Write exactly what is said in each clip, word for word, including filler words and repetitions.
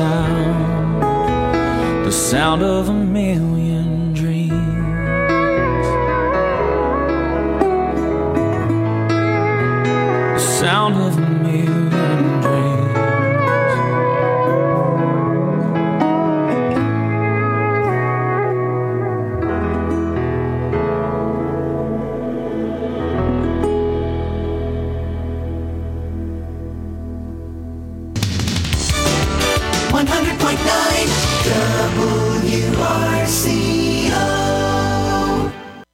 sound, the sound of a million dreams. The sound of a million dreams. one hundred point nine W R C O.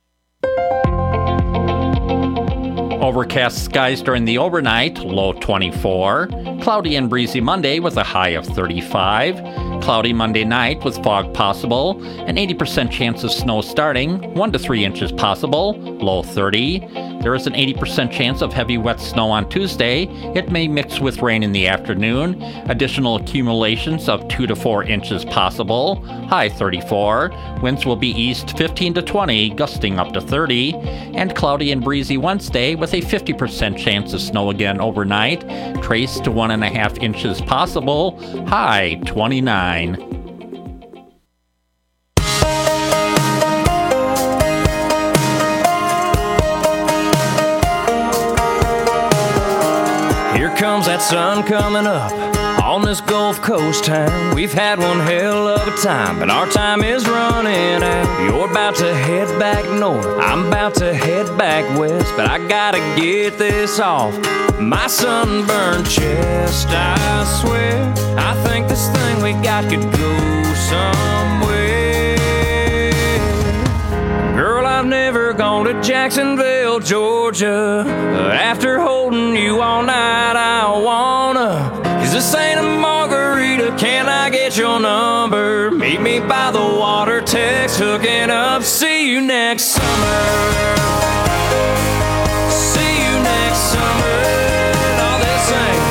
Overcast skies during the overnight, low twenty-four. Cloudy and breezy Monday with a high of thirty-five. Cloudy Monday night with fog possible. An eighty percent chance of snow starting, one to three inches possible, low thirty. There is an eighty percent chance of heavy wet snow on Tuesday. It may mix with rain in the afternoon. Additional accumulations of two to four inches possible, high thirty-four. Winds will be east fifteen to twenty, gusting up to thirty. And cloudy and breezy Wednesday with a fifty percent chance of snow again overnight. Trace to one and a half inches possible, high twenty-nine. Comes that sun coming up on this Gulf Coast town. We've had one hell of a time, but our time is running out. You're about to head back north, I'm about to head back west, but I gotta get this off my sunburned chest. I swear, I think this thing we got could go somewhere. Girl, I've never gone to Jacksonville, Georgia. After holding you all night, I wanna. Is this ain't a margarita? Can I get your number? Meet me by the water, text hooking up. See you next summer. See you next summer. All this ain't.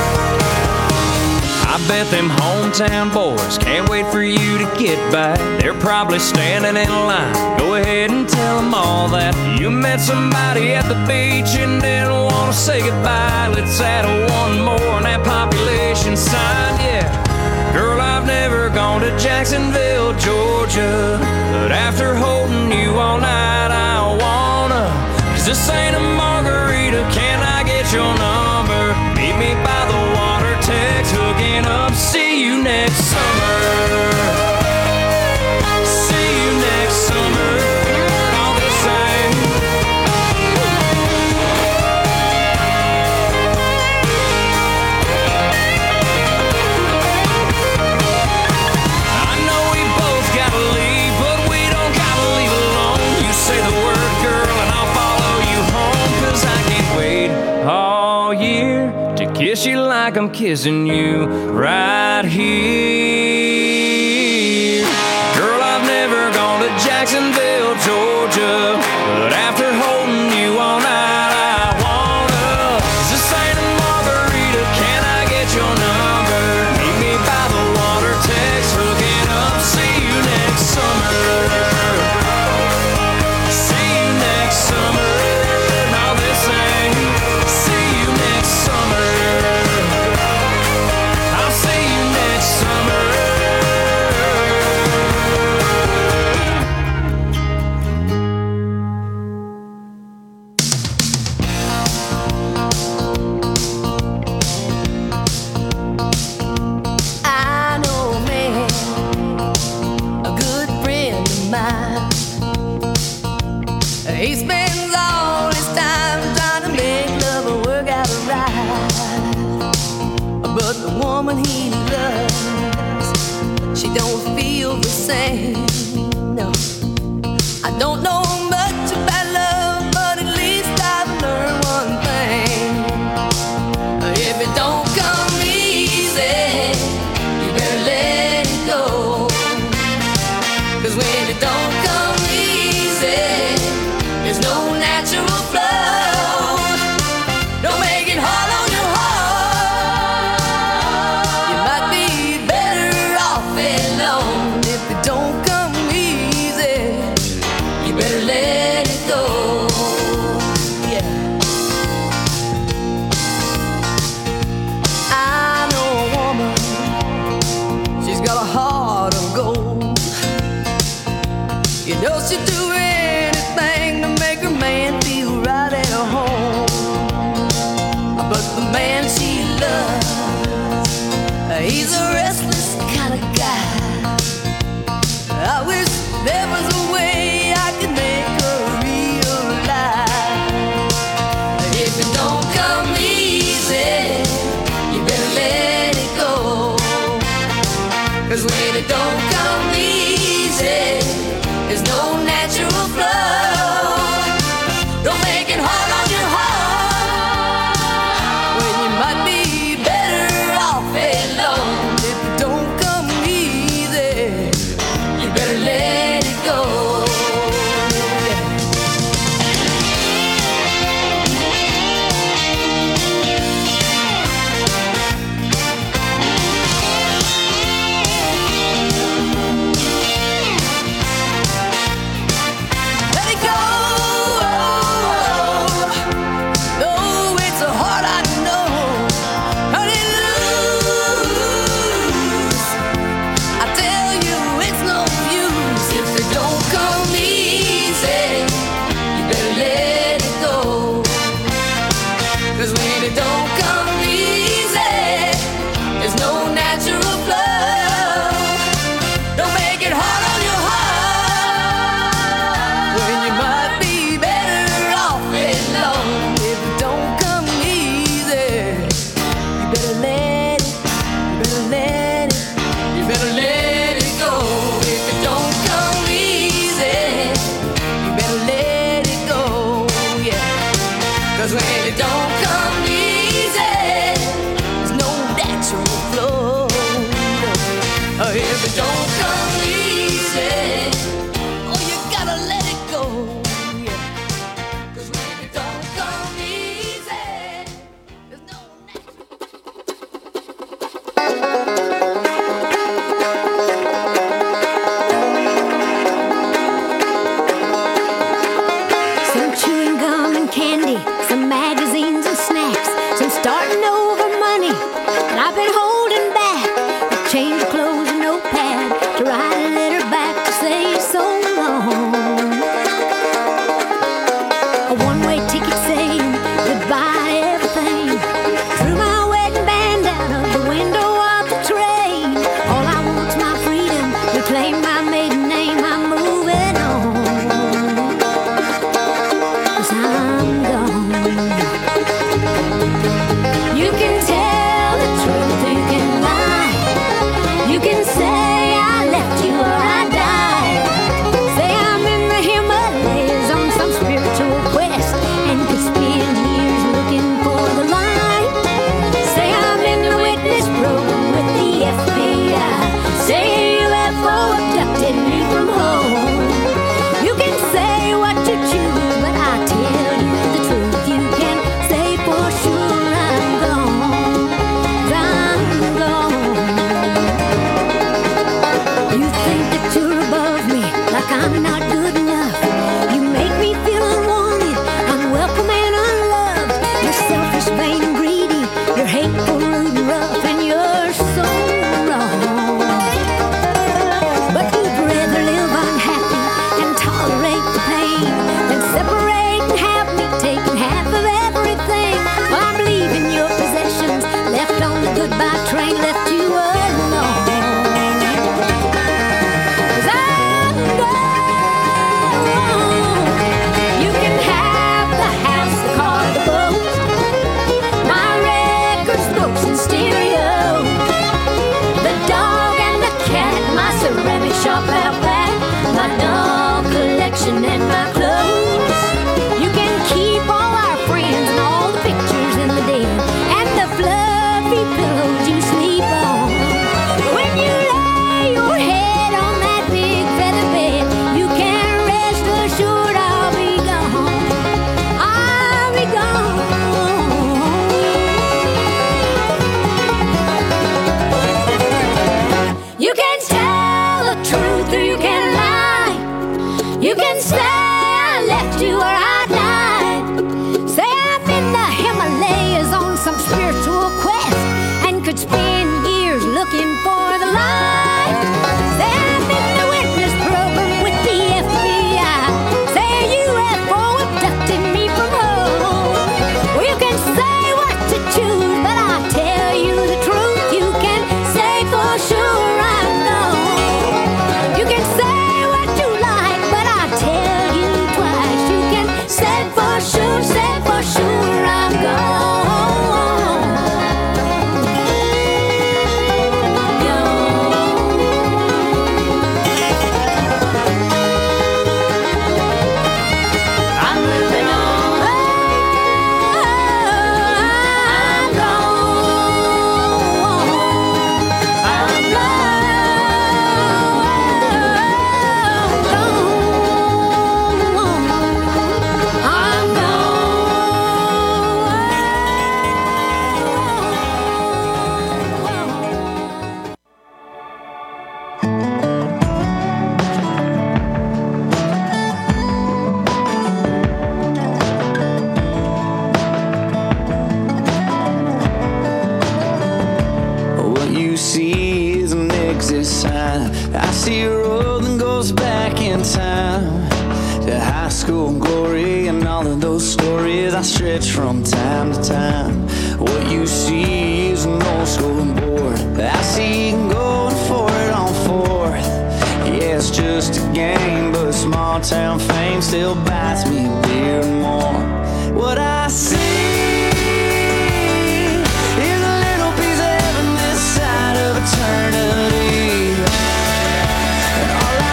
I bet them hometown boys can't wait for you to get back. They're probably standing in line. Go ahead and tell them all that you met somebody at the beach and didn't want to say goodbye. Let's add one more on that population sign, yeah. Girl, I've never gone to Jacksonville, Georgia, but after holding you all night, I wanna. Cause this ain't a margarita, can I get your number? Meet me by the water, text hooking up. See you next summer. See you next summer. All the same. I know we both gotta leave, but we don't gotta leave alone. You say the word, girl, and I'll follow you home. Cause I can't wait all year to kiss you like I'm kissing you right here. Girl, I've never gone to Jacksonville, Georgia, but after holding you all night, I wanna. Is this ain't a margarita? Can I get your number? Meet me by the water, text hooking up. See you next summer. See you next summer. Now this ain't. See you next summer. I'll see you next summer. I know a man, a good friend of mine. He spends all his time trying to make love and work out right. But the woman he loves, she don't feel the same. No, I don't know much about love, but at least I've learned one thing. If it don't come easy, you better let it go. Cause when it don't come easy, there's no natural flow. Don't make it hard on your heart. You might be better off alone if it don't come Knows she'd do anything to make her man feel right at home. But the man she loves, he's a restless kind of guy. I wish there was a way I could make her realize if it don't come easy, you better let it go. 'Cause when it don't come easy, there's no natural flow. Don't make it hard on your heart when you might be better off alone. If it don't come easy, you better let it go. Let it go. Though it's so hard, I know. Cut it loose. I tell you, it's no use. If it don't come easy, you better let it go. 'Cause when it don't come easy, there's no natural flow. Don't make it hard on your heart when you might be better off alone. If it don't come easy, you better let it, you better let it, you better let it go. If it don't come easy, you better let it go, yeah. 'Cause when it don't come easy, there's no natural flow. Oh, if it don't come easy, oh, you gotta let it go, yeah. 'Cause when it don't come easy, there's no natural. Some chewing gum and candy, some magazines and snacks, some starting over money, and I've been holding back a change of clothes and notepad to write a letter back to say so long. A one-way ticket saying goodbye to everything. Threw my wedding band out of the window of the train. All I want's my freedom, reclaim my maiden name. I'm moving on. 'Cause I'm gone. You can tell the truth, you can lie. You can say I left you or I died. Say I'm in the Himalayas on some spiritual quest and could spend years looking for the light. Say I'm in the witness program with the F B I. Say U F O abducted me from home. You can say what you choose, but I tell you the truth. You can say for sure I'm gone. 'Cause I'm gone. You think that you're above me, like I'm not good enough. You make me feel unwanted, unwelcome and unloved. You're selfish, vain, and greedy. You're hateful, rude, and rough, and you're so wrong. But you'd rather live unhappy and tolerate the pain than separate and have me taking half of everything. Well, I'm leaving your possessions, left on the goodbye train, left you alone. 'Cause I'm gone. You can have the house, the car, the boat, my records, books, and stereo, the dog and the cat, my ceramic shop out back, my doll collection and my clothes. You can keep all our friends and all the pictures in the den and the fluffy pillows you sleep on. When you lay your head on that big feather bed, you can rest assured I'll be gone. I'll be gone. You can tell the truth or you can lie. You can say I left you or I died. Say I'm in the Himalayas on some spiritual quest and could spend years looking for the light. Say I'm in the witness program with the F B exit sign. I see a road that goes back in time to high school glory, and all of those stories I stretch from time to time. What you see is an old school board. I see you going for it on fourth. Yeah, it's just a game, but small town fame still bites me a bit more. What I see is a little piece of heaven this side of eternity. And all I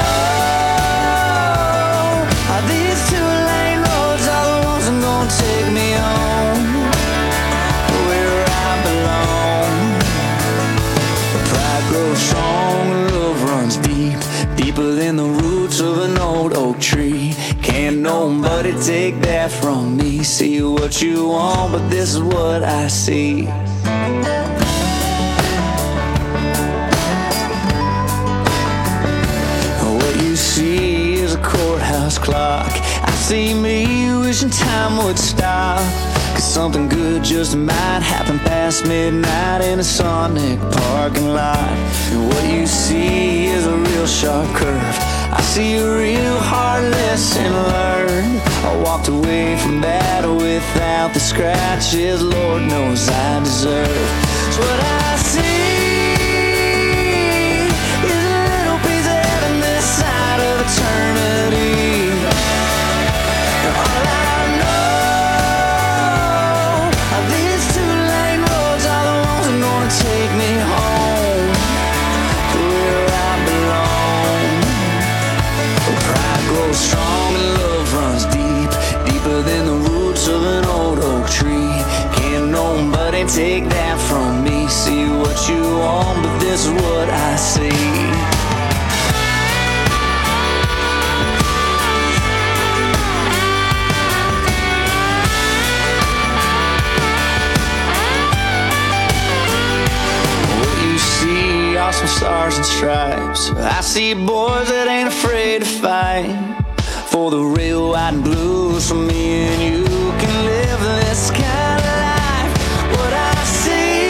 know are these two-lane roads are the ones that gonna take me home where I belong. Pride grows strong, love runs deep, deeper than the roots of an old oak tree. Can't nobody take that from me. See what you want, but this is what I see. What you see is a courthouse clock. I see me wishing time would stop, 'cause something good just might happen past midnight in a Sonic parking lot. And what you see is a real sharp curve. I see a real hard lesson learned. I walked away from that without the scratches Lord knows I deserve. So what I see is a little piece of heaven this side of eternity. And all I know are these two-lane roads are the ones that are gonna take me home to where I belong. Pride grows strong and love runs deep, deeper than the roots of an old oak tree. Can't nobody take that from me. See what you want, but this is what I see. What you see are some stars and stripes. I see boys that ain't afraid to fight for the real white and blue, so me and you can live this kind of life. What I see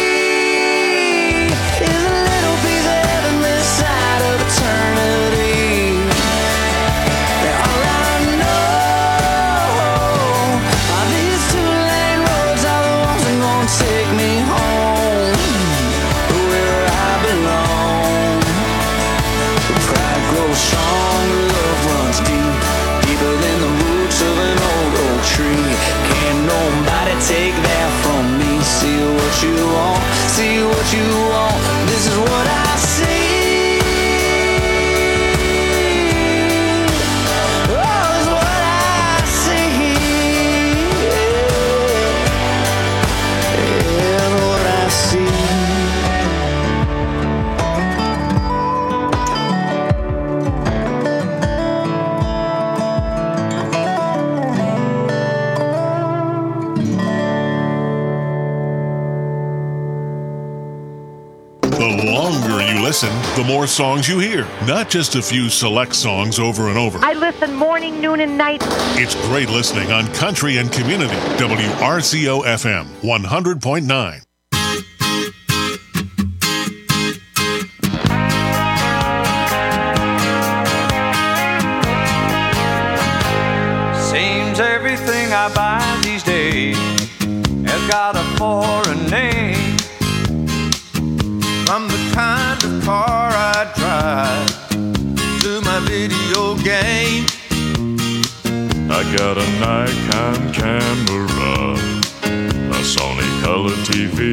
is a little piece of heaven this side of eternity. And all I know are these two-lane roads are the ones that gonna take me home where I belong. Pride grows strong, love runs deep, deeper than the roots of an old oak tree. Can't nobody take that from me. See what you want, see what you want. This is what I see. Oh, this is what I see. Yeah, yeah, what I see. The longer you listen, the more songs you hear, not just a few select songs over and over. I listen morning, noon, and night. It's great listening on Country and Community, W R C O F M, one hundred point nine. Seems everything I buy these days has got a foreign name. From the kind of car I drive to my video game, I got a Nikon camera, a Sony color T V,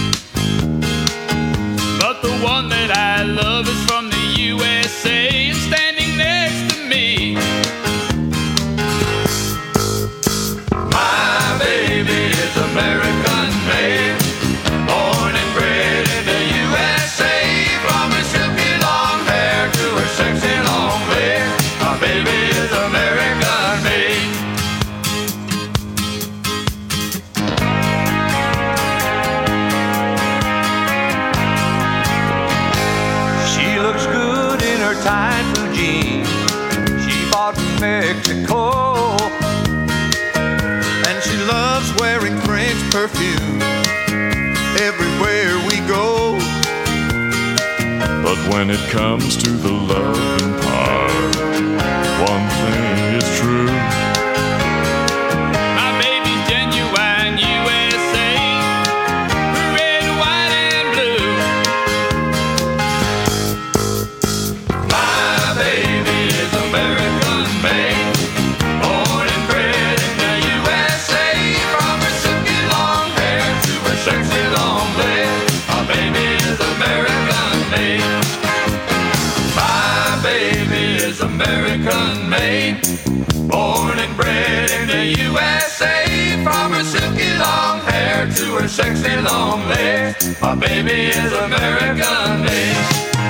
but the one that I love is from the U S A and standing next to me. my baby is American made, born and bred in the U S A. From her silky long hair to her sexy long beard, my baby is American made. She looks good in her tight blue jeans she bought from Mexico. And she loves wearing French perfume everywhere we go. But when it comes to the loving part, one thing is true. My baby's genuine U S A, red, white, and blue. My baby is American made, born and bred in the U S A. From her silky long hair to her sexy long legs, my baby is American made. My baby is American made, born and bred in the U S A. From her silky long hair to her sexy long legs, my baby is American made.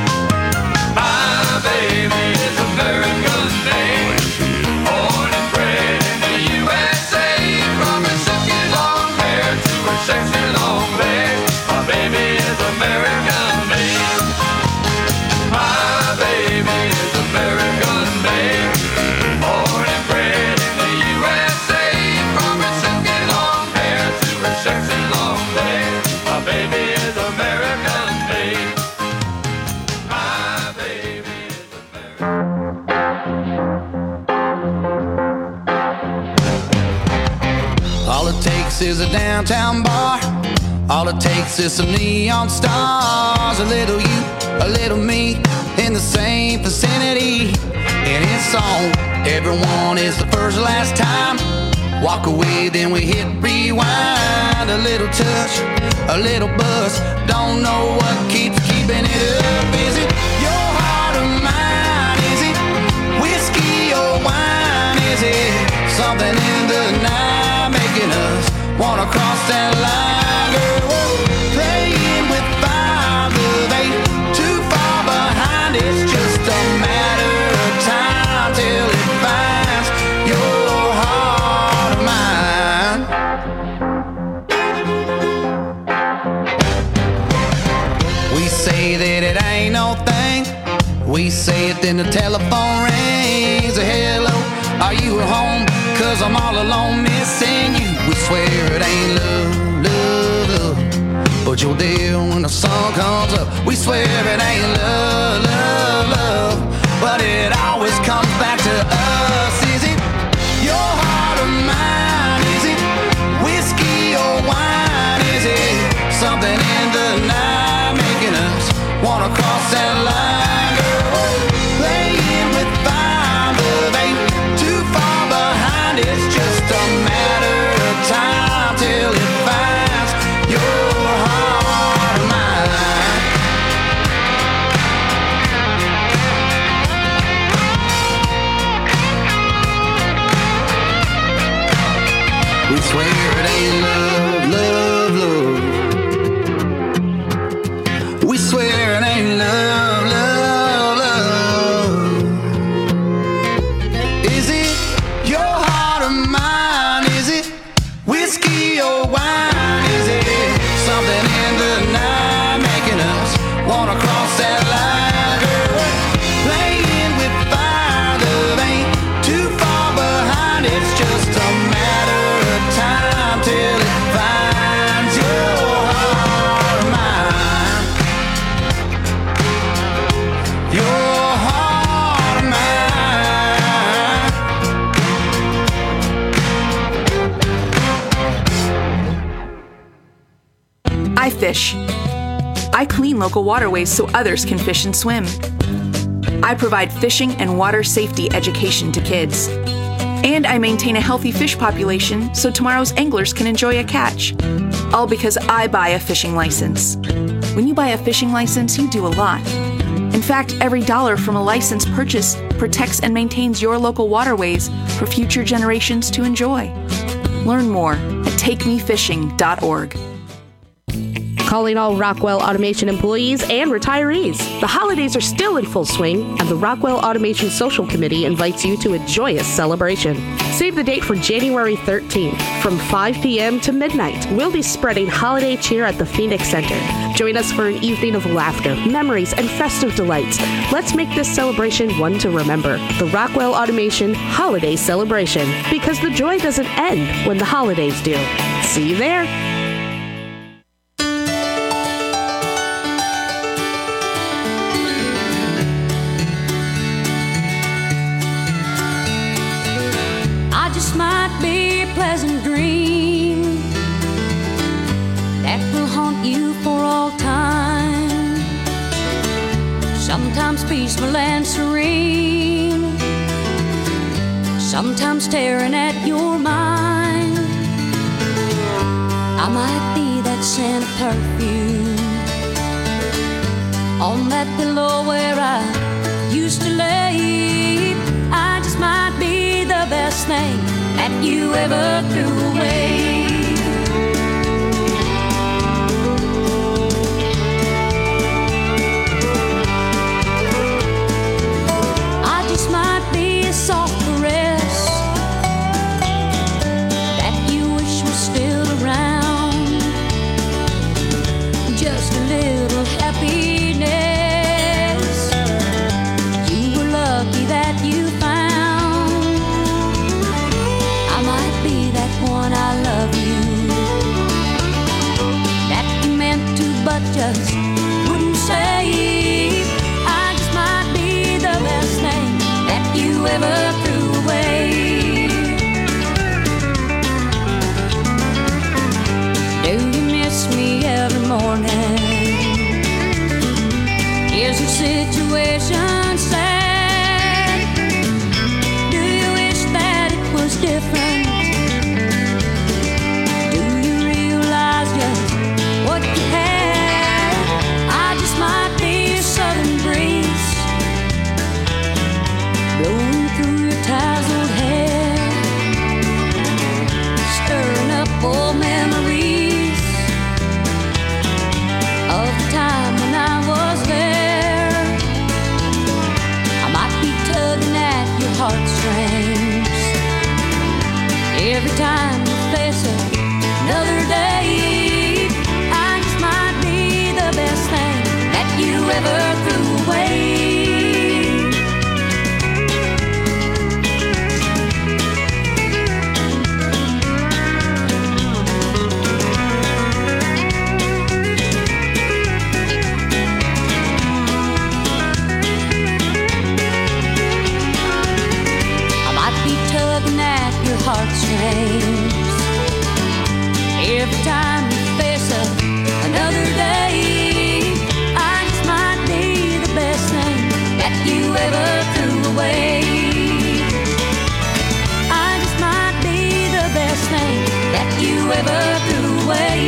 My baby is American made, born and bred in the U S A. From her silky long hair to her sexy long legs, my baby is American made. My baby is American made, born and bred in the U S A. From her silky long hair to her sexy long legs, my baby is American made. My baby is All it takes is a downtown bar. All it takes is some neon stars. A little you, a little me, in the same vicinity. And it's on. Everyone is the first last time. Walk away, then we hit rewind. A little touch, a little buzz. Don't know what keeps keeping it up. Is it your heart or mine? Is it whiskey or wine? Is it something in the night making us wanna cross that line? Girl, we're playing with five of eight, too far behind. It's just a matter of time till it finds your heart or mine. We say that it ain't no thing. We say it, then the telephone rings. A hello, are you at home? Cause I'm all alone missing you. We swear it ain't love, love, love, but you're there when the sun comes up. We swear it ain't love, love, love, but it always comes back to us. Is it your heart or mine? Is it whiskey or wine? Is it something in the night making us wanna cross that line? Girl, playing with five of eight, too far behind. It's just a matter of time till it finds your heart or mine. We swear it ain't love, love, love. We swear it ain't love, love, love. Is it your heart or mine? Is it whiskey or wine? Is it something in the night making us wanna cross that line? Girl, playing with fire, love ain't too far behind. It's just a matter of time till it finds your heart or mine. Your heart or mine. I fish. I clean local waterways so others can fish and swim. I provide fishing and water safety education to kids. And I maintain a healthy fish population so tomorrow's anglers can enjoy a catch. All because I buy a fishing license. When you buy a fishing license, you do a lot. In fact, every dollar from a license purchase protects and maintains your local waterways for future generations to enjoy. Learn more at take me fishing dot org. Calling all Rockwell Automation employees and retirees. The holidays are still in full swing, and the Rockwell Automation Social Committee invites you to a joyous celebration. Save the date for January thirteenth. From five p.m. to midnight, we'll be spreading holiday cheer at the Phoenix Center. Join us for an evening of laughter, memories, and festive delights. Let's make this celebration one to remember. The Rockwell Automation Holiday Celebration, because the joy doesn't end when the holidays do. See you there. pleasant dream that will haunt you for all time. Sometimes peaceful and serene, sometimes staring at your mind. I might be that scent of perfume on that pillow where I used to lay. I just might be the best thing that you ever threw away. I just might be a soft caress that you wish was still around. Just a little happiness you were lucky that you found. I might be that one, I love you, that you meant to but just wouldn't say. I just might be the best thing that you ever threw away. Do you miss me every morning? Is your situation sad? Do you wish that it was different? Do you realize just what you had? I just might be a southern breeze blowing through your tousled hair, stirring up old memories of the time when I was there. I might be tugging at your heartstrings every time you face another day. I just might be the best thing that you ever threw away. Heartstrings every time you face a, another day. I just might be the best thing that you ever threw away. I just might be the best thing that you ever threw away.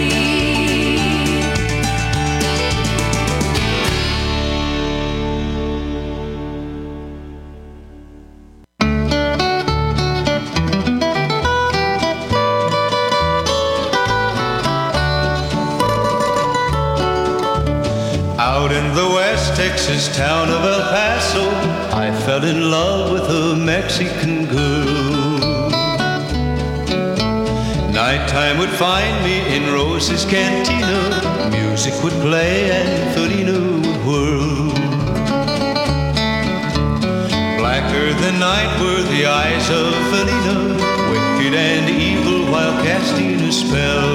Out in the West Texas town of El Paso, I fell in love with a Mexican girl. Nighttime would find me in Rose's Cantina. Music would play and Felina would whirl. Blacker than night were the eyes of Felina, wicked and evil while casting a spell.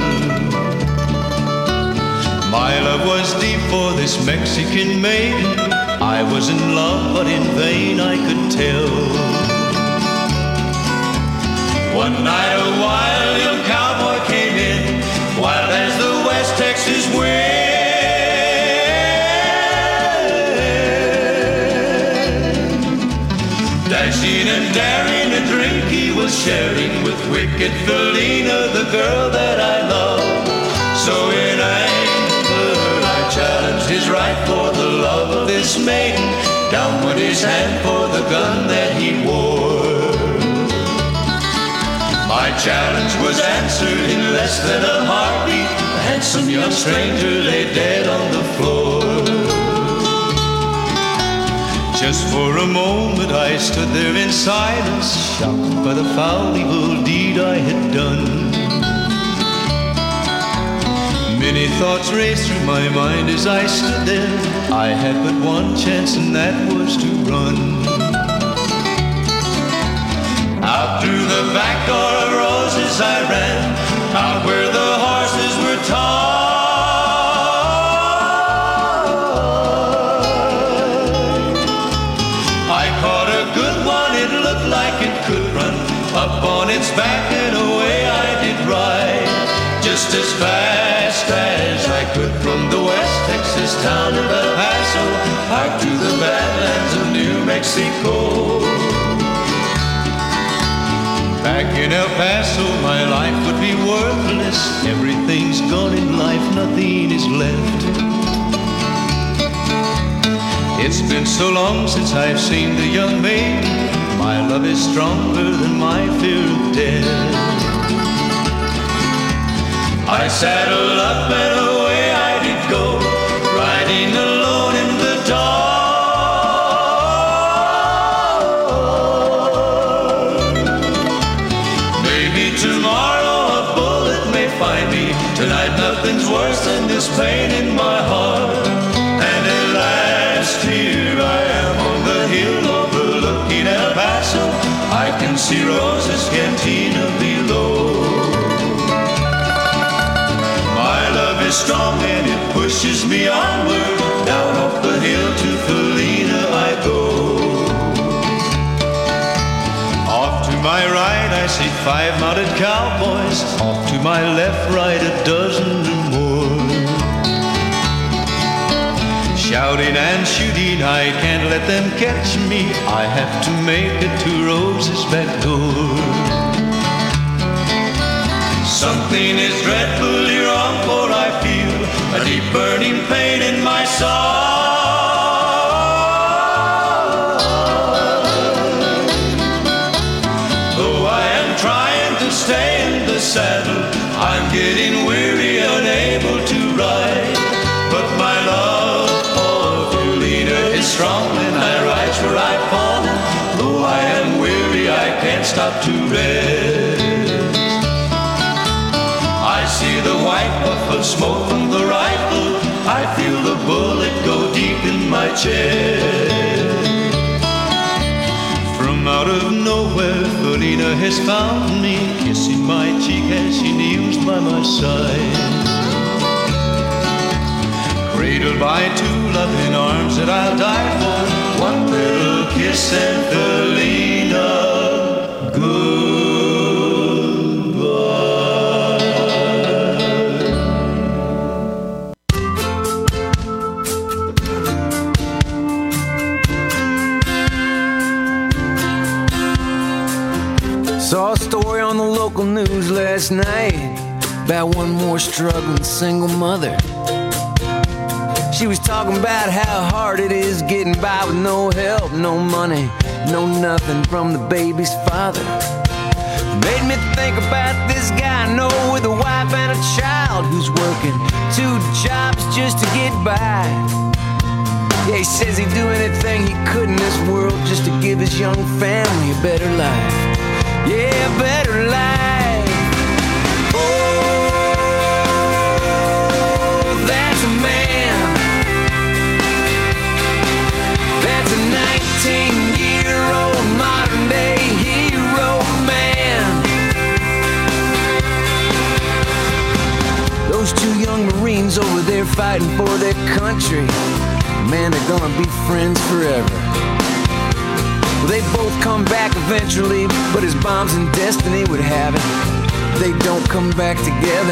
My love was deep for this Mexican maiden. I was in love, but in vain I could tell. One night a wild young cowboy came in, wild as the West Texas wind. Dashing and daring, a drink he was sharing with wicked Felina, the girl that I love. So in anger challenged his right for the love of this maiden. Down went his hand for the gun that he wore. My challenge was answered in less than a heartbeat. A handsome young stranger lay dead on the floor. Just for a moment I stood there in silence, shocked by the foul evil deed I had done. Many thoughts raced through my mind as I stood there. I had but one chance, and that was to run. Out through the back door of Roses I ran, out where the horses were tied. I caught a good one, it looked like it could run up on its back and away. just as fast as I could from the West Texas town of El Paso out to the badlands of New Mexico. Back in El Paso, my life would be worthless. Everything's gone in life, nothing is left. It's been so long since I've seen the young maid. My love is stronger than my fear of death. I saddled up and away I did go, riding alone in the dark. Maybe tomorrow a bullet may find me. Tonight nothing's worse than this pain in my heart. And at last here I am on the hill overlooking El Paso. I can see Rosa's cantina below. My love is strong and it pushes me onward. Down off the hill to Felina I go. Off to my right I see five mounted cowboys. Off to my left, right, a dozen or more. Shouting and shooting, I can't let them catch me. I have to make it to Rosa's back door. Something is dreadfully wrong, for I feel a deep burning pain in my soul. Though I am trying to stay in the saddle, I'm getting weary, unable to ride. But my love for Felina is strong, and I rise where I've fallen. Though I am weary, I can't stop to rest. I see the white puff of smoke from the rifle. I feel the bullet go deep in my chest. From out of nowhere, Felina has found me, kissing my cheek as she kneels by my side. Cradled by two loving arms that I'll die for. One little kiss and Felina, goodbye. Saw a story on the local news last night about one more struggling single mother. She was talking about how hard it is getting by with no help, no money, no nothing from the baby's father. Made me think about this guy I know with a wife and a child who's working two jobs just to get by. Yeah, he says he'd do anything he could in this world just to give his young family a better life. Yeah, a better life. Oh, that's a man. That's a nineteen-year-old modern-day hero man. Those two young Marines over there fighting for their country, man, they're gonna be friends forever. Well, they both come back eventually, but as bombs and destiny would have it, they don't come back together.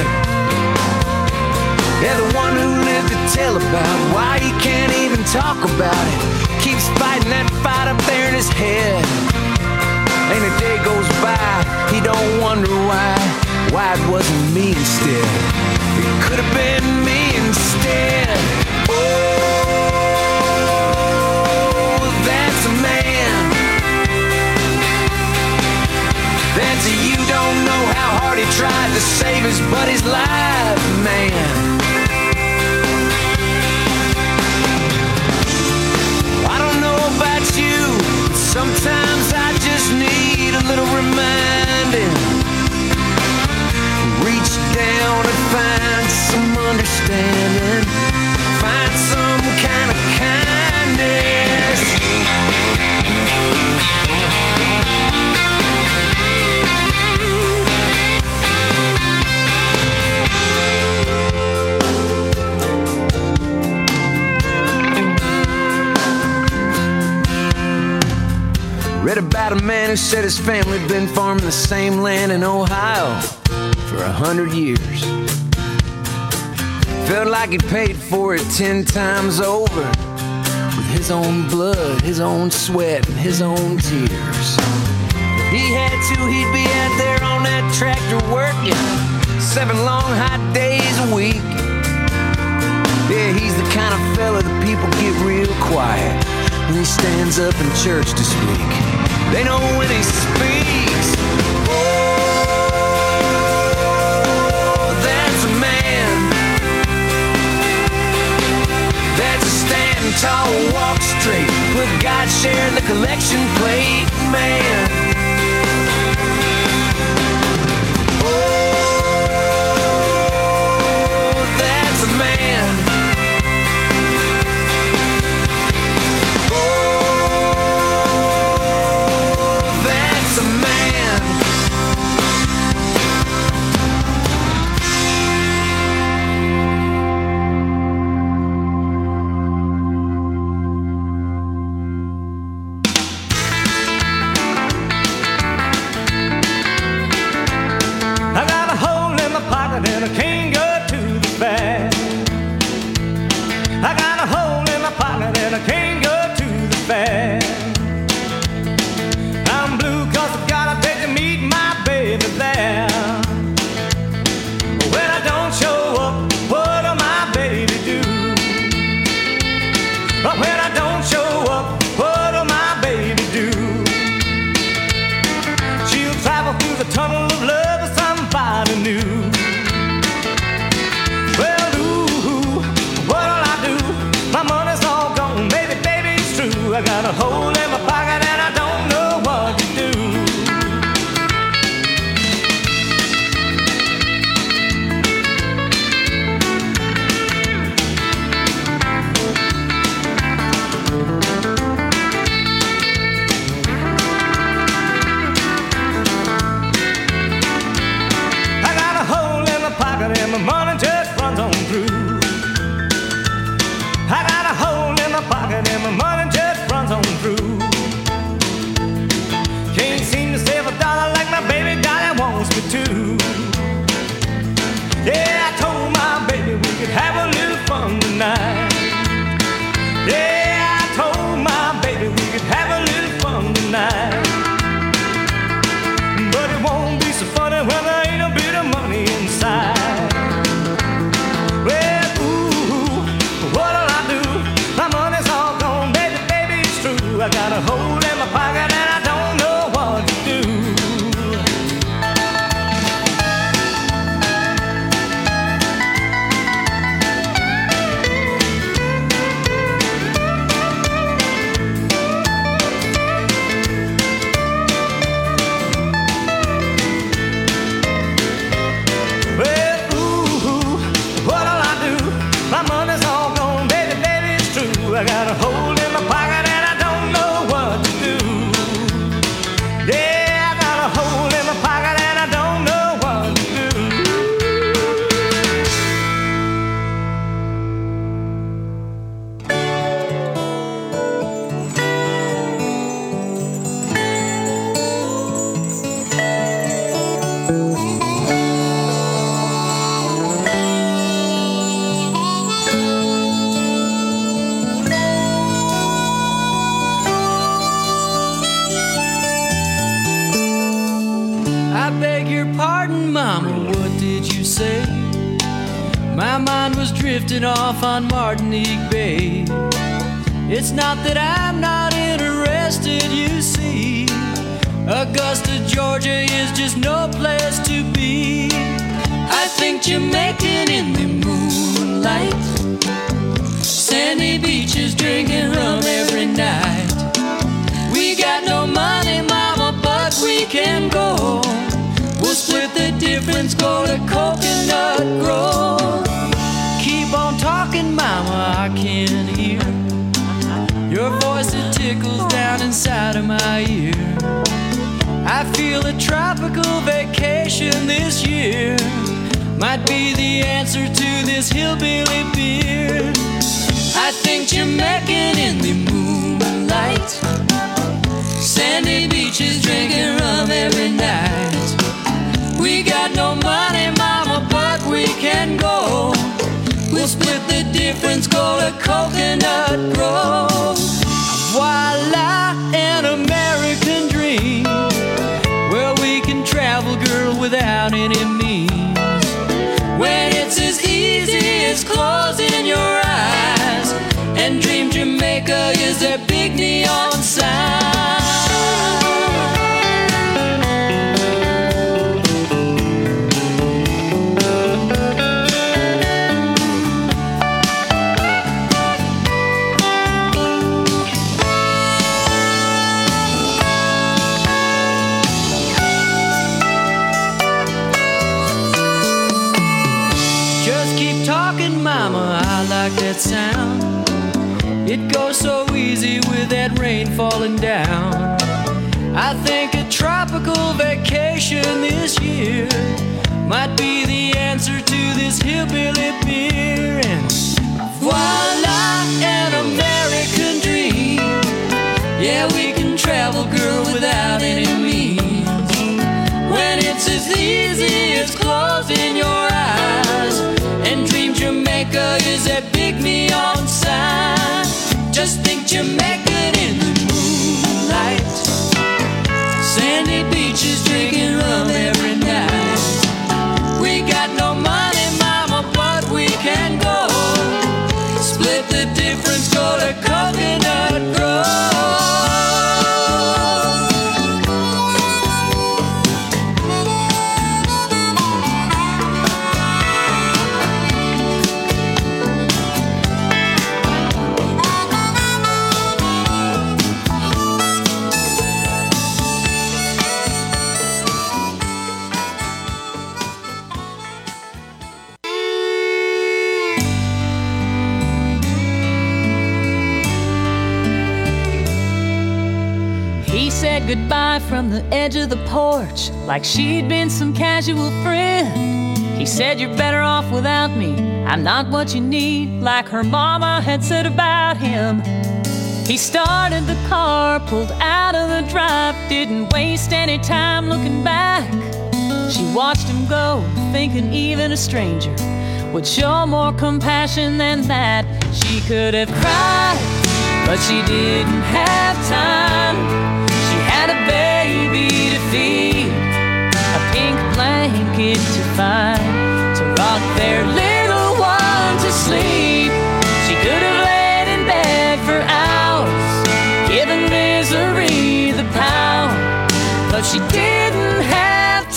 Yeah, the one who lived to tell about why he can't even talk about it keeps fighting that fight up there in his head. And a day goes by, he don't wonder why, why it wasn't me instead. It could have been me instead. Oh, that's a man. That's a you don't know how hard he tried to save his buddy's life, man. I don't know about you, but sometimes I just need a little reminding. Reach down and find some understanding, find some kind of kindness. Read about a man who said his family had been farming the same land in Ohio for a hundred years. Felt like he paid for it ten times over, with his own blood, his own sweat, and his own tears. If he had to, he'd be out there on that tractor working seven long hot days a week. Yeah, he's the kind of fella that people get real quiet when he stands up in church to speak. They know when he speaks. Oh, that's a man. That's a stand tall, walk straight, with God share the collection plate, man. Oh, that's a man. And I can't go to the fair. I got a hole in my pocket and I can't go to the fair. I'm blue cause I've got a date to meet my baby there. When I don't show up, what'll my baby do? When I don't show up, what'll my baby do? She'll travel through the tunnel of love with somebody new. I got a hole in my pocket and I don't know what to do. I got a hole in my pocket and my money just runs on through. I got a hole in my pocket and my money just runs on through. Can't seem to save a dollar like my baby daddy wants me to. Yeah, I told my baby we could have a little fun tonight. Yeah, I told my baby we could have a little fun tonight. But it won't be so funny when there ain't a bit of money inside. Well, ooh, what'll I do? My money's all gone, baby, baby, it's true. I got a hole in my pocket and I don't know what to do. Well, ooh, what'll I do? My money's all gone, baby, baby, it's true. I got a hole in my pocket and I don't know what to do. Yeah, I got a hole in my pocket and I don't know what to do. I beg your pardon, Mama, what did you say? My mind was drifting off on Martinique Bay. It's not that I'm not interested, you see. Augusta, Georgia is just no place to be. I think Jamaican in the moonlight, sandy beaches drinking rum every night. We got no money, Mama, but we can go. We'll split the difference, go to Coconut Grove. Keep on talking, Mama, I can hear your voice, it tickles down inside of my ear. I feel a tropical vacation this year might be the answer to this hillbilly beer. I think Jamaican in the moonlight, sandy beaches drinking rum every night. We got no money, Mama, but we can go. We'll difference called a coconut grove. Voila, an American dream, where we can travel, girl, without any means. When it's as easy as closing your eyes and Dream Jamaica is their big neon sign. That sound, it goes so easy with that rain falling down. I think a tropical vacation this year might be the answer to this hillbilly beer. And voila, an American dream. Yeah, we can travel, girl, without any means. When it's as easy as closing your eyes and Dream Jamaica is that big neon sign. Just think Jamaican in the moonlight, sandy beaches drinking rum every night. We got no money, mama, but we can go. Split the difference, go to Coconut Grove. Goodbye from the edge of the porch, like she'd been some casual friend. He said, you're better off without me, I'm not what you need, like her mama had said about him. He started the car, pulled out of the drive, didn't waste any time looking back. She watched him go, thinking even a stranger would show more compassion than that. She could have cried, but she didn't have time. Had a baby to feed, a pink blanket to find, to rock their little one to sleep. She could have laid in bed for hours, given misery the power, but she didn't have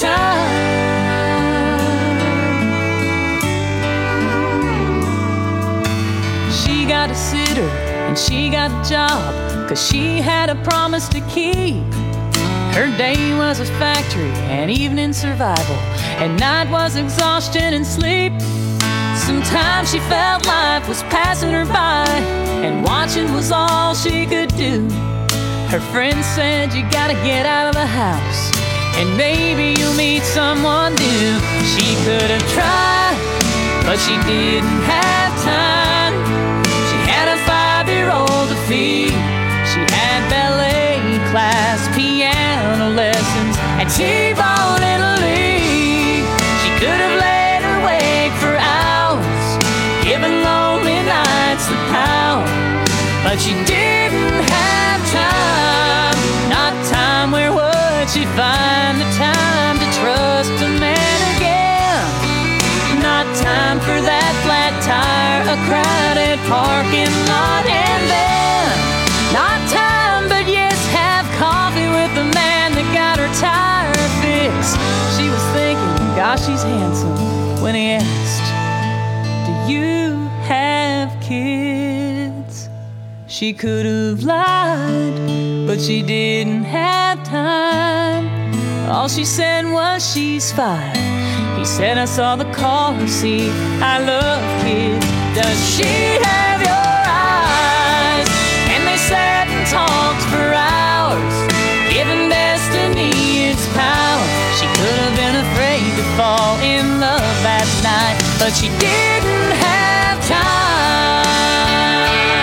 time. She got a sitter and she got a job, 'cause she had a promise to keep. Her day was a factory and evening survival, and night was exhaustion and sleep. Sometimes she felt life was passing her by, and watching was all she could do. Her friend said, you gotta get out of the house, and maybe you'll meet someone new. She could have tried, but she didn't have time. She had a five-year-old to feed. She had ballet class, piano lessons, and T-bone in a league. She could have laid awake for hours, given lonely nights the power, but she didn't have time. Not time, where would she find the time to trust a man again? Not time for that flat tire, a crowded parking lot, and then not time, but yes, have coffee with the man that got her tire fixed. She was thinking, gosh, he's handsome, when he asked, do you have kids? She could have lied, but she didn't have time. All she said was she's five. He said, I saw the car seat, I love kids. Does she have your eyes? And they sat and talked for hours, giving destiny its power. She could have been afraid to fall in love that night, but she didn't have time.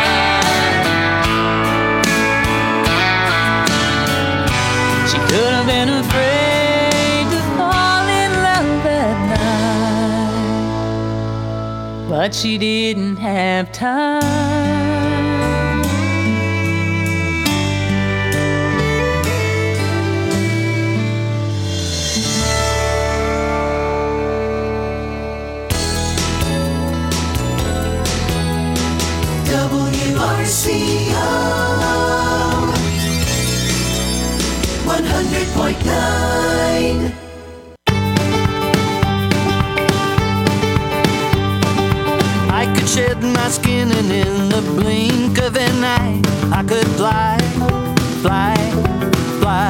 She could have been afraid to fall in love that night, but she didn't have time. W R C O one hundred point nine. I could shed my skin and in the blink of an eye I could fly, fly, fly.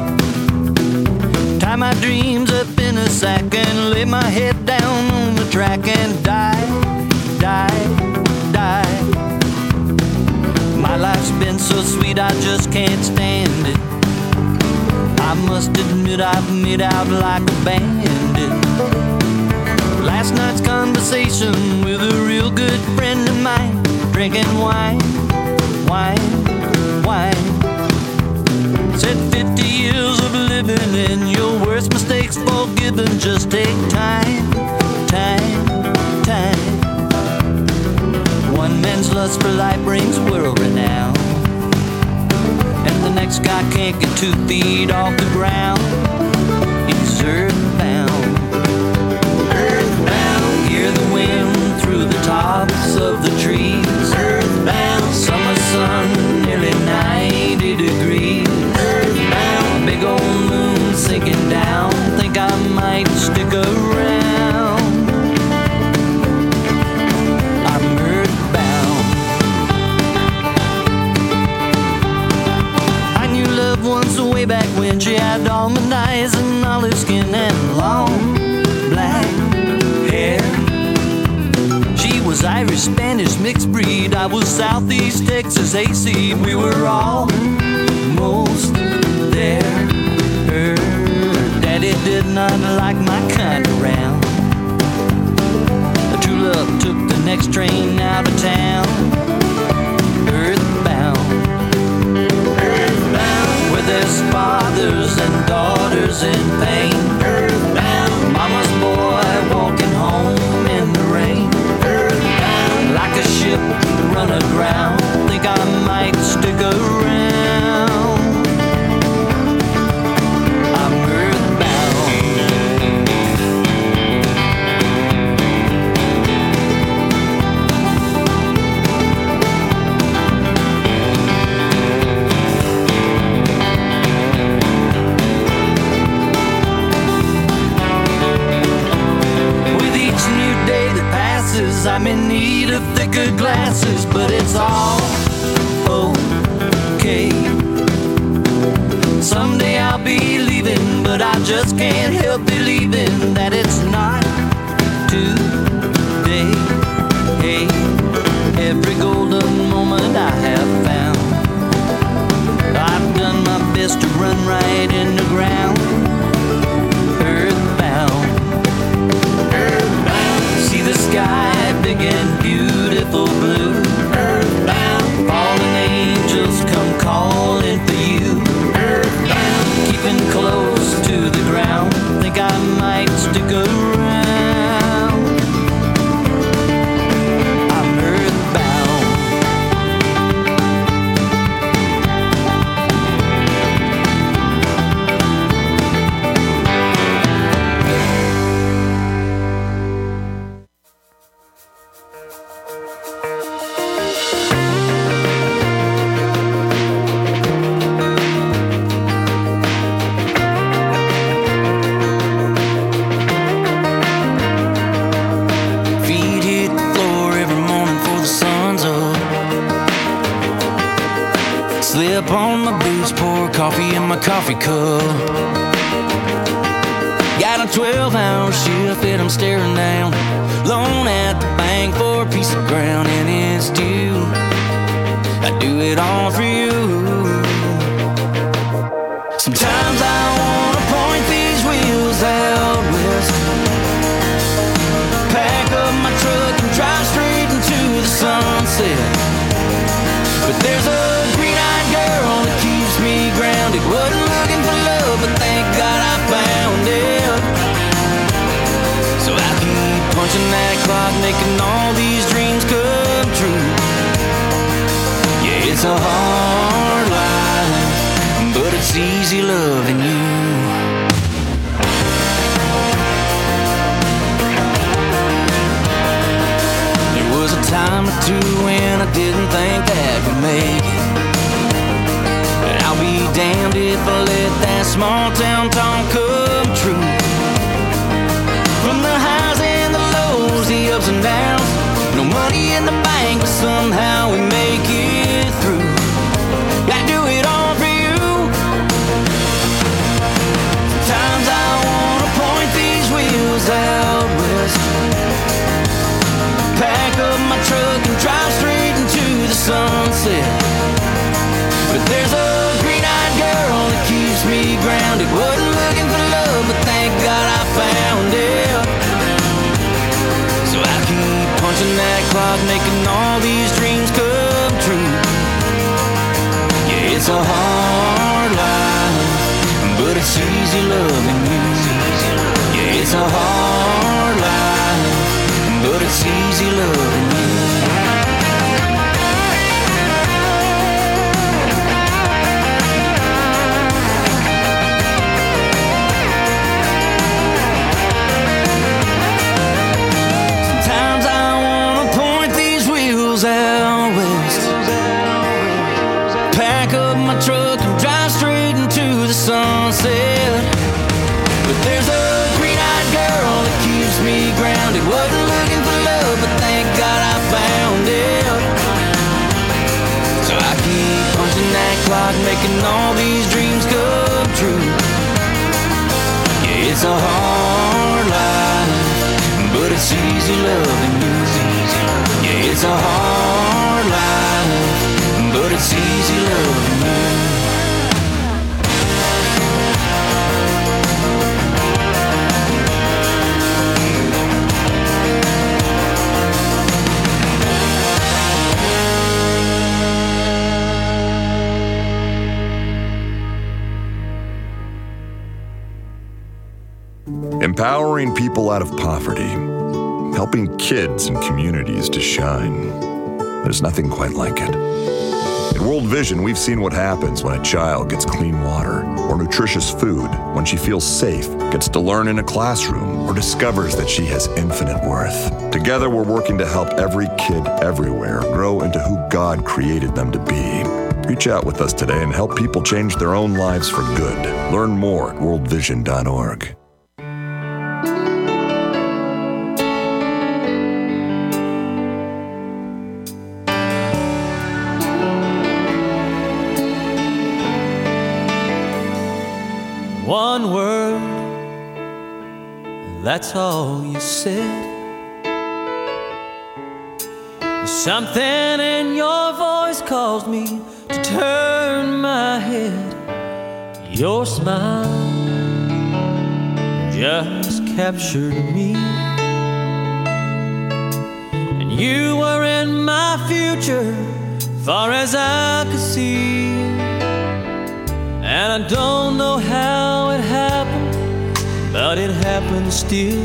Tie my dreams up in a sack and lay my head down on the track and die, die, die. My life's been so sweet I just can't stand it. I must admit I've made out like a bandit. Last night's conversation with a real good friend of mine, drinking wine, wine, wine. Said fifty years of living and your worst mistakes forgiven. Just take time, time, time. One man's lust for life brings world renown, and the next guy can't get two feet off the ground. He's earthbound, earthbound. Hear the wind through the tops of the trees. Earthbound, summer sun, nearly ninety degrees. Earthbound, big old moon sinking down. Think I might stick around. I'm earthbound. I knew loved ones way back when she had almond eyes and olive skin and long black hair. She was Irish, Spanish, mixed breed. I was Southeast Texas A C. We were almost there. Her daddy did not like my kind around. The true love took the next train out of town. Earthbound, earthbound, where there's fathers and daughters in pain. Earthbound, mama's boy walking home in the rain. Earthbound, like a ship run aground. Think I might stick around. I'm earthbound. With each new day that passes, I'm in need of thicker glasses, but it's all okay. Someday I'll be leaving, but I just can't help believing that it's not today. Hey, every golden moment I have found, I've done my best to run right in the ground. Earthbound, earthbound. See the sky big and beautiful blue. Earthbound, fallen angels come calling for you. Earthbound, keeping close to the ground. Think I might stick around. I'm earthbound. Feet hit the floor every morning before the sun's up. Slip on my boots, pour coffee in my coffee cup. Got a twelve hour shift that I'm staring down. Loan at the bank for a piece of ground, and it's due. I do it all for you. Sometimes I wanna point these wheels out west, pack up my truck and drive straight into the sunset. But there's a green-eyed girl that keeps me grounded. Wasn't looking for love, but thank God I found it. So I keep punching that clock, making all the a hard life, but it's easy loving you. There was a time or two when I didn't think that we'd make it, and I'll be damned if I let that small town talk come true. From the highs and the lows, the ups and downs, no money in the bank, but somehow we make it through. I do it all for you. Sometimes I wanna point these wheels out west, pack up my truck and drive straight into the sunset. But there's a green-eyed girl that keeps me grounded. Wasn't looking for love, but thank God I found it. So I keep punching that clock, making all these dreams come true. Yeah, it's a hard life, but it's easy loving you. Yeah, it's a hard life, but it's easy loving you. Out west, pack up my truck and drive straight into the sunset. But there's a green-eyed girl that keeps me grounded. Wasn't looking for love, but thank God I found it. So I keep punching that clock, making all these dreams come true. Yeah, it's a hard life, but it's easy loving you. Yeah, it's a hard life, but it's easy loving you. Empowering people out of poverty, helping kids and communities to shine. There's nothing quite like it. At World Vision, we've seen what happens when a child gets clean water or nutritious food, when she feels safe, gets to learn in a classroom, or discovers that she has infinite worth. Together, we're working to help every kid everywhere grow into who God created them to be. Reach out with us today and help people change their own lives for good. Learn more at world vision dot org. One word, that's all you said. Something in your voice caused me to turn my head. Your smile just captured me, and you were in my future, far as I could see. And I don't know how it happened, but it happened still.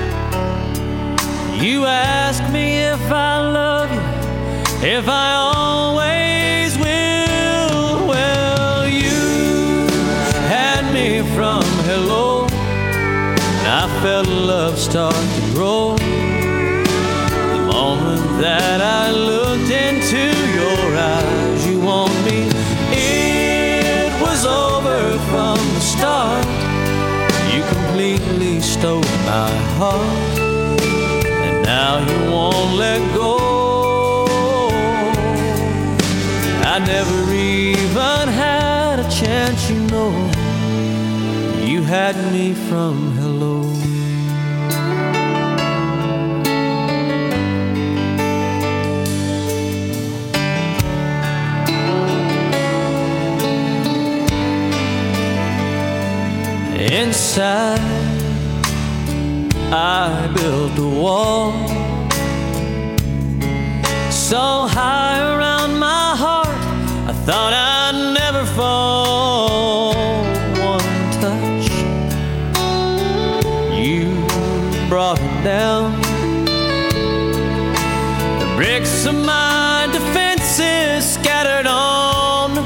You ask me if I love you, if I always will. Well, you had me from hello, and I felt love start to grow. The moment that I looked into your eyes, you want me. It was over from the start. You completely stole my heart, and now you won't let go. I never even had a chance, you know. You had me from hello. Inside, I built a wall so high around my heart, I thought I'd never fall. One touch, you brought it down. The bricks of my defenses scattered on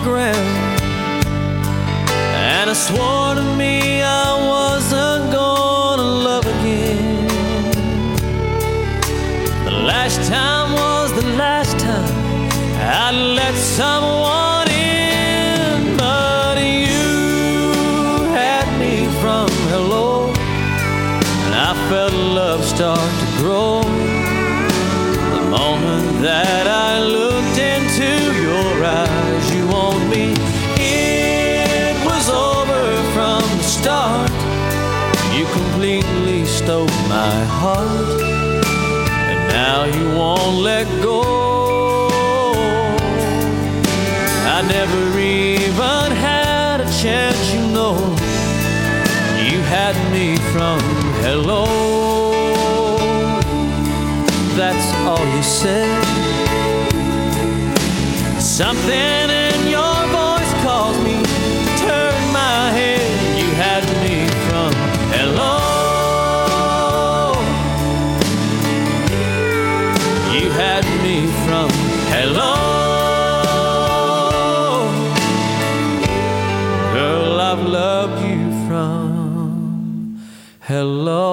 ground, and I swore to me I wasn't gonna love again. The last time was the last time I let someone in, but you had me from hello, and I felt love start to grow. The moment that I looked into your eyes, you owned me. It was over from the start. You completely stole my heart, and now you won't let go. I never even had a chance, you know. You had me from hello. That's all you said. Something in your voice calls me, turn my head. You had me from hello. You had me from hello. Girl, I've loved you from hello.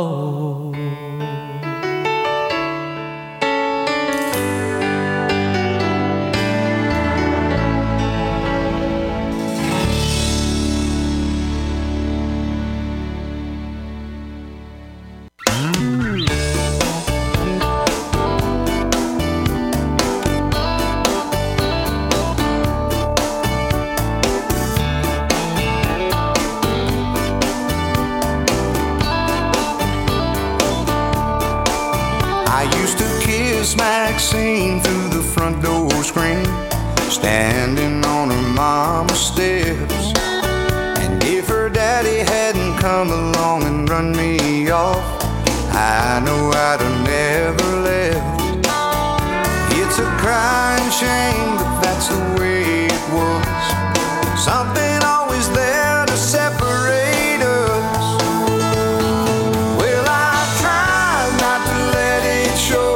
Maxine through the front door screen, standing on her mama's steps. And if her daddy hadn't come along and run me off, I know I'd have never left. It's a crying shame, but that's the way it was. Something always there to separate us. Well, I tried not to let it show,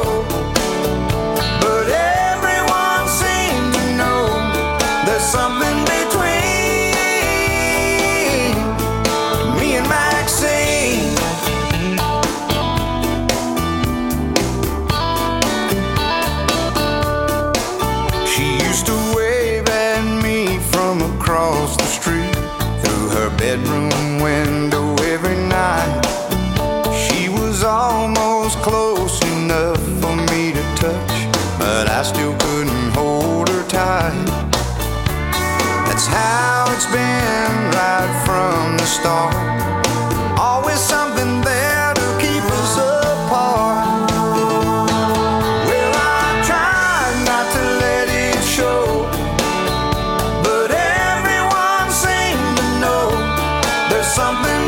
something between me and Maxine. She used to wave at me from across the street through her bedroom window every night. She was almost close enough for me to touch, but I still couldn't hold her tight. That's how it's been right from the start. Always something there to keep us apart. Well, I tried not to let it show, but everyone seemed to know there's something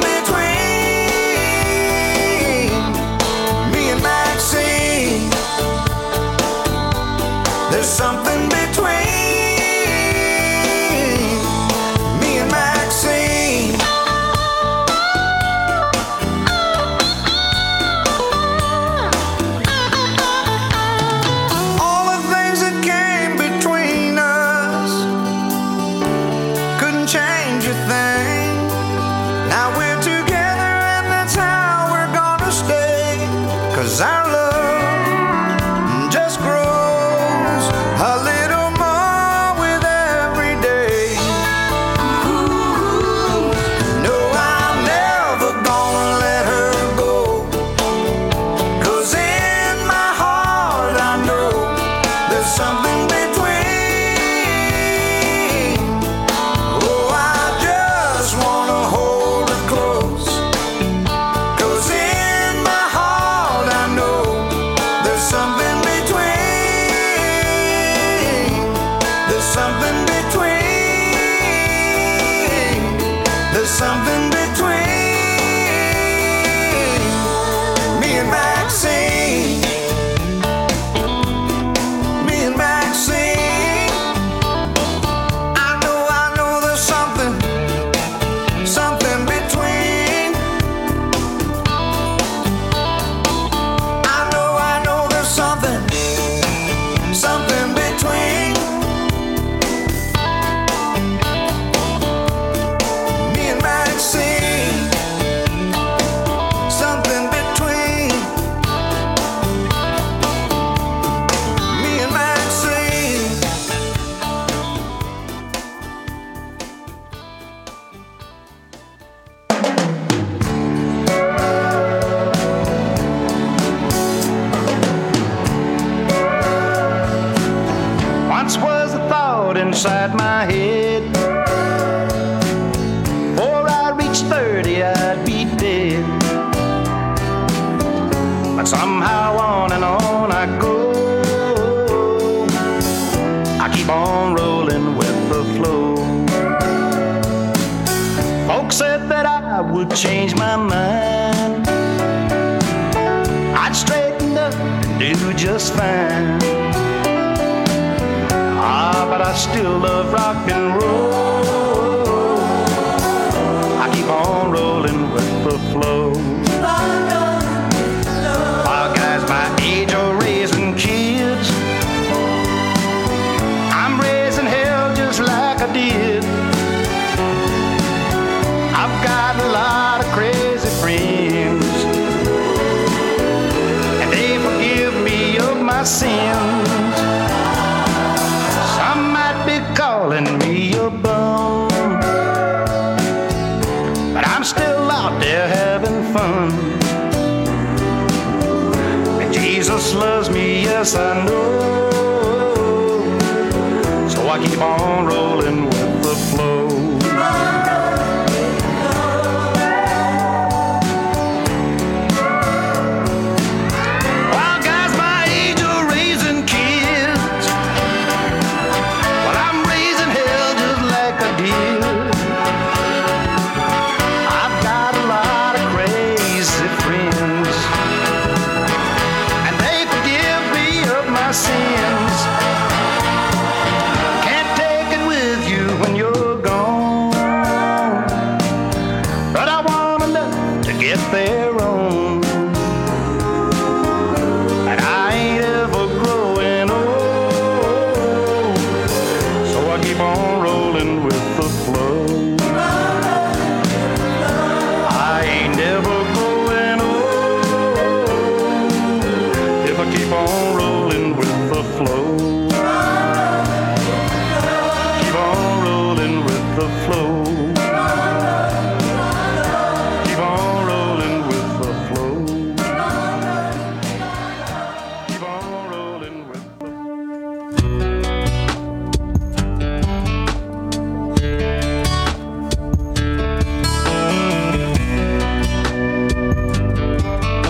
between me and Maxine. There's something between our love just grows a little more with every day. Ooh, no, I'm never gonna let her go, 'cause in my heart I know there's something between. Oh, I just wanna hold her close, 'cause in my heart I know there's something between. There's something between. There's something between me and Maxine. Me and Maxine. I know, I know there's something, something between. I know, I know there's something, something between head. Before I reach thirty, I'd be dead. But somehow on and on I go. I keep on rolling with the flow. Folks said that I would change my mind. I'd straighten up and do just fine. Ah, but I still love rock and roll. I keep on rolling with the flow. While guys my age are raising kids, I'm raising hell just like I did. I've got a lot of crazy friends, and they forgive me of my sins. Some might be calling me a bum, but I'm still out there having fun. And Jesus loves me, yes I know, so I keep on rolling